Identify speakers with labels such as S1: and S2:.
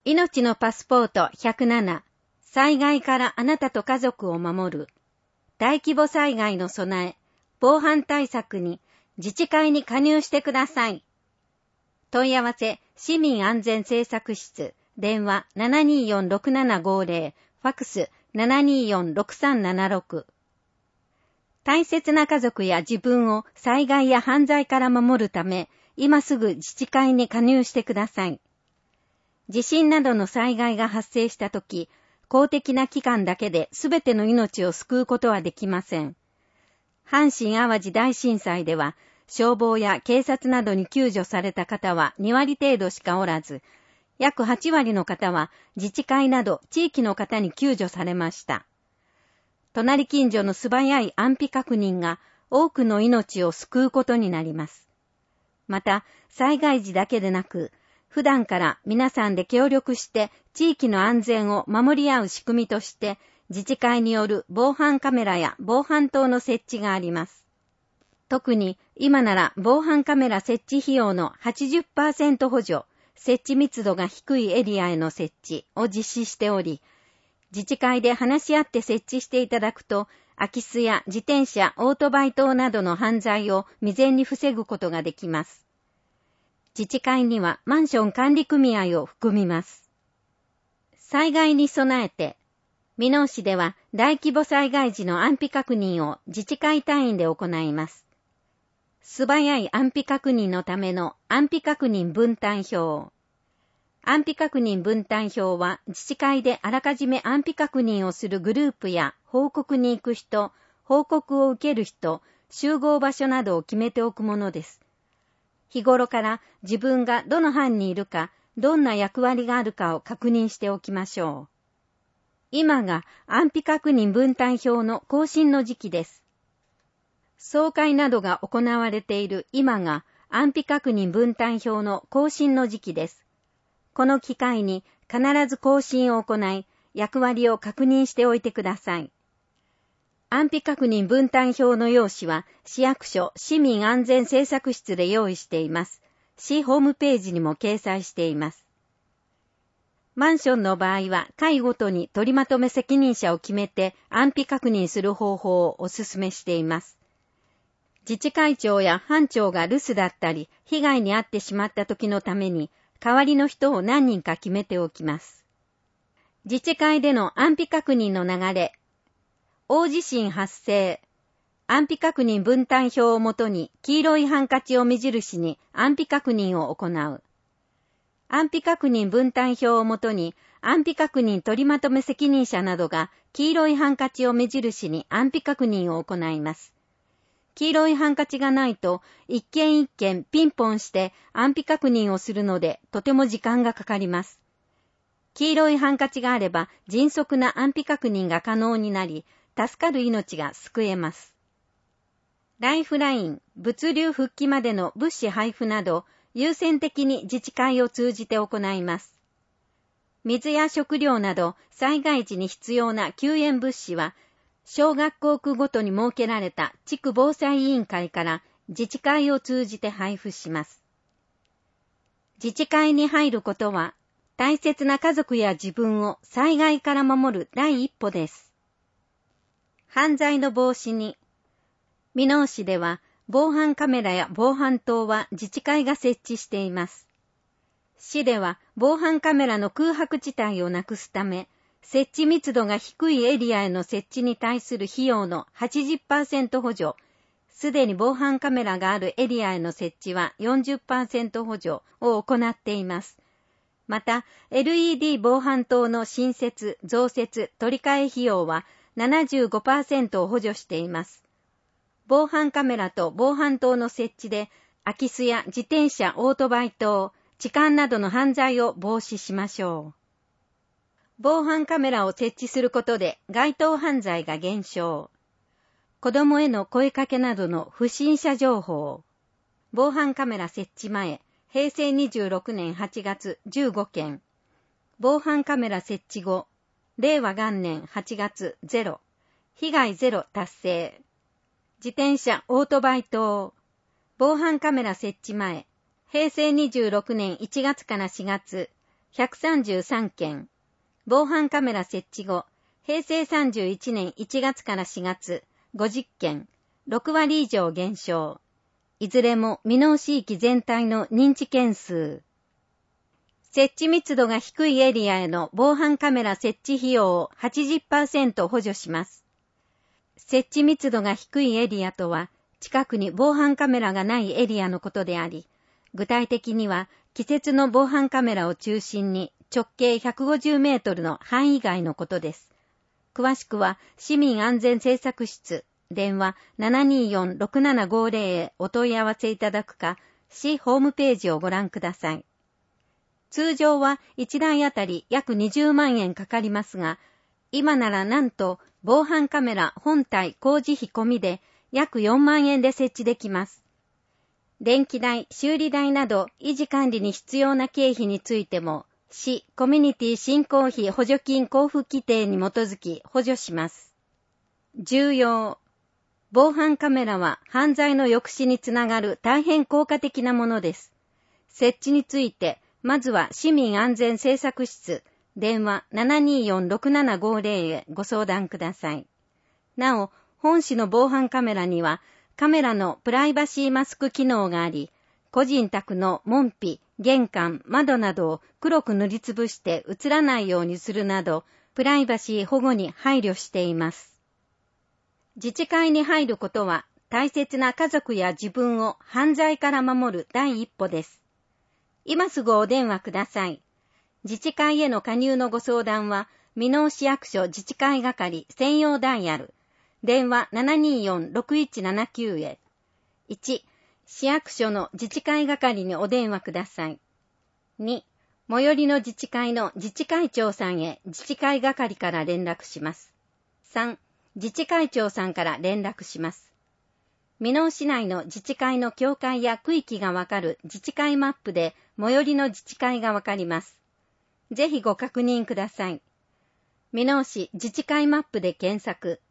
S1: 命のパスポート107、災害からあなたと家族を守る。大規模災害の備え、防犯対策に自治会に加入してください。問い合わせ、市民安全政策室、電話 724-6750、ファクス 724-6376。大切な家族や自分を災害や犯罪から守るため、今すぐ自治会に加入してください。地震などの災害が発生したとき、公的な機関だけで全ての命を救うことはできません。阪神淡路大震災では、消防や警察などに救助された方は2割程度しかおらず、約8割の方は自治会など地域の方に救助されました。隣近所の素早い安否確認が多くの命を救うことになります。また、災害時だけでなく、普段から皆さんで協力して地域の安全を守り合う仕組みとして自治会による防犯カメラや防犯灯の設置があります。特に今なら防犯カメラ設置費用の 80% 補助、設置密度が低いエリアへの設置を実施しており、自治会で話し合って設置していただくと、空き巣や自転車、オートバイ等などの犯罪を未然に防ぐことができます。自治会にはマンション管理組合を含みます。災害に備えて、箕面市では大規模災害時の安否確認を自治会単位で行います。素早い安否確認のための安否確認分担表。安否確認分担表は自治会であらかじめ安否確認をするグループや報告に行く人、報告を受ける人、集合場所などを決めておくものです。日頃から自分がどの班にいるか、どんな役割があるかを確認しておきましょう。今が安否確認分担表の更新の時期です。総会などが行われている今が安否確認分担表の更新の時期です。この機会に必ず更新を行い、役割を確認しておいてください。安否確認分担表の用紙は市役所市民安全政策室で用意しています。市ホームページにも掲載しています。マンションの場合は階ごとに取りまとめ責任者を決めて安否確認する方法をお勧めしています。自治会長や班長が留守だったり被害に遭ってしまった時のために代わりの人を何人か決めておきます。自治会での安否確認の流れ。大地震発生。安否確認分担表をもとに黄色いハンカチを目印に安否確認を行う。安否確認分担表をもとに安否確認取りまとめ責任者などが黄色いハンカチを目印に安否確認を行います。黄色いハンカチがないと一件一件ピンポンして安否確認をするのでとても時間がかかります。黄色いハンカチがあれば迅速な安否確認が可能になり、助かる命が救えます。ライフライン、物流復帰までの物資配布など、優先的に自治会を通じて行います。水や食料など、災害時に必要な救援物資は、小学校区ごとに設けられた地区防災委員会から自治会を通じて配布します。自治会に入ることは、大切な家族や自分を災害から守る第一歩です。犯罪の防止に、箕面市では防犯カメラや防犯灯は自治会が設置しています。市では防犯カメラの空白地帯をなくすため、設置密度が低いエリアへの設置に対する費用の 80% 補助、すでに防犯カメラがあるエリアへの設置は 40% 補助を行っています。また、LED 防犯灯の新設、増設、取り替え費用は75% を補助しています。防犯カメラと防犯灯の設置で、空き巣や自転車、オートバイ等、痴漢などの犯罪を防止しましょう。防犯カメラを設置することで街頭犯罪が減少。子供への声かけなどの不審者情報。防犯カメラ設置前、平成26年8月15件。防犯カメラ設置後、令和元年8月0。被害0達成。自転車、オートバイ等。防犯カメラ設置前、平成26年1月から4月。 133件。防犯カメラ設置後、平成31年1月から4月、50件。6割以上減少。いずれも箕面市域全体の認知件数。設置密度が低いエリアへの防犯カメラ設置費用を 80% 補助します。設置密度が低いエリアとは、近くに防犯カメラがないエリアのことであり、具体的には、季節の防犯カメラを中心に直径150メートルの範囲外のことです。詳しくは、市民安全政策室、電話 724-6750 へお問い合わせいただくか、市ホームページをご覧ください。通常は1台あたり約20万円かかりますが、今ならなんと防犯カメラ本体工事費込みで約4万円で設置できます。電気代、修理代など維持管理に必要な経費についても、市コミュニティ振興費補助金交付規定に基づき補助します。重要。防犯カメラは犯罪の抑止につながる大変効果的なものです。設置について、まずは市民安全政策室、電話 724-6750 へご相談ください。なお、本市の防犯カメラには、カメラのプライバシーマスク機能があり、個人宅の門扉、玄関、窓などを黒く塗りつぶして映らないようにするなど、プライバシー保護に配慮しています。自治会に入ることは、大切な家族や自分を犯罪から守る第一歩です。今すぐお電話ください。自治会への加入のご相談は、箕面市役所自治会係専用ダイヤル、電話 724-6179 へ。1、市役所の自治会係にお電話ください。2、最寄りの自治会の自治会長さんへ自治会係から連絡します。3、自治会長さんから連絡します。箕面市内の自治会の境界や区域がわかる自治会マップで最寄りの自治会がわかります。ぜひご確認ください。箕面市自治会マップで検索。